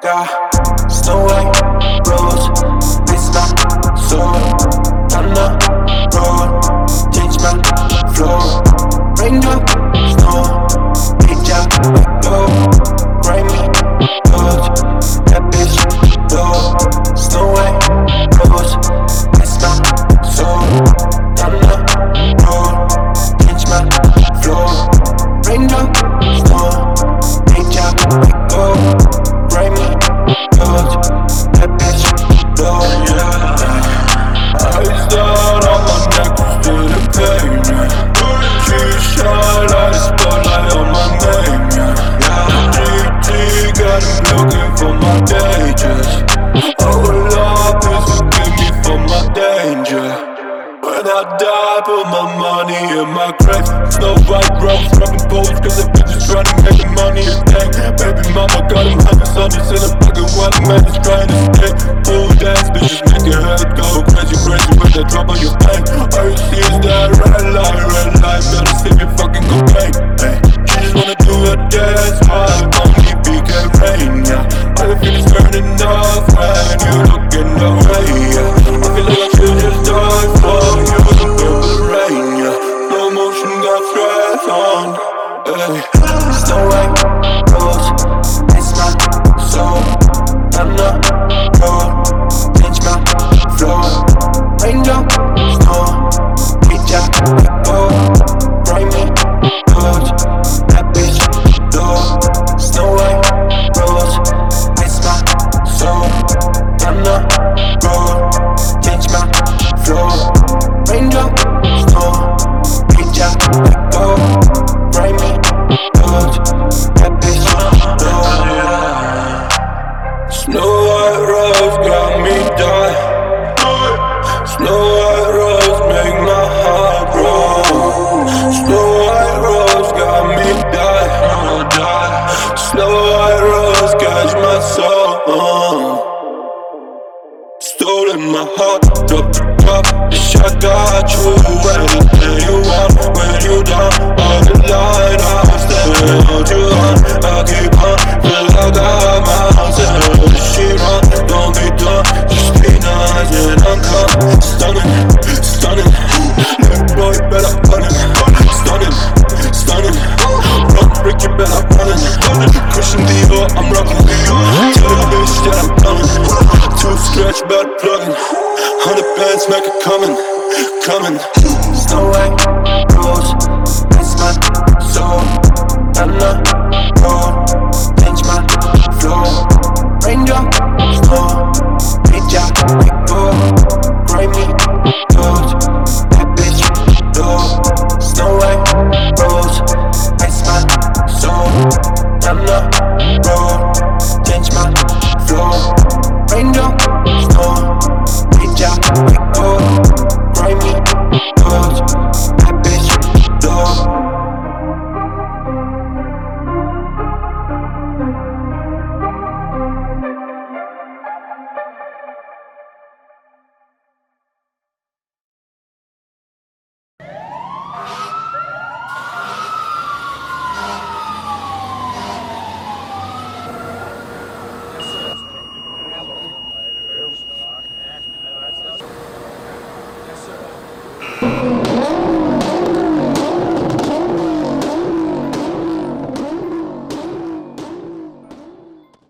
got Snow White rose, it's my soul. On the road, change my flow. Raindrop, snow, reach out, go. Grind me, good, that bitch, low. Snow White rose, it's my soul. On the road, change my flow. Raindrop, snow, reach out, go. Grind me, good, that bitch, low. Eyes down on my neck, feel the pain, G-shot, I spotlight on my name, GT got him looking for my danger. All up is forgive me for my danger. When I die, put my money in my grave. Snow White rose, rubbing poles, cause the bitches tryna make the money a thing. Baby mama got him hundreds in the pocket while the man is trying to stay. Full dance, bitches make your head go crazy with that drop on your pain. All you see is that red light, better see me fucking cocaine. Hey, she just wanna do a dance, vibe, only BK rain, yeah. All the feelings burning off when you look in the way, yeah. I feel like I should just die for you, the purple rain, yeah. Slow motion got threads on, hey. Snow White rose, it's my soul. On the road, change my flow. Raindrop, snow, reach out, go. Grind me, good, that bitch, low. Snow White rose, it's my soul. On the road, change my flow. Raindrop, snow, reach out, go. Grind me, good, that bitch, low. Snow White rose got me dying. Snow White rose make my heart grow. Snow White rose got me dying. Snow White rose catch my soul. Stolen my heart, drop the top, bitch I got you. Anything you want, when you down, on the line I'll stand on you on. I'll keep on, feel like I got myself. She run, don't be done, just be nice and I'm coming. Stunning, little boy better running. Stunning, run, break you better running. Christian Dior, I'm rocking. Tell the bitch that I'm coming. Too stretch, better plugging. 100 bands, make it coming.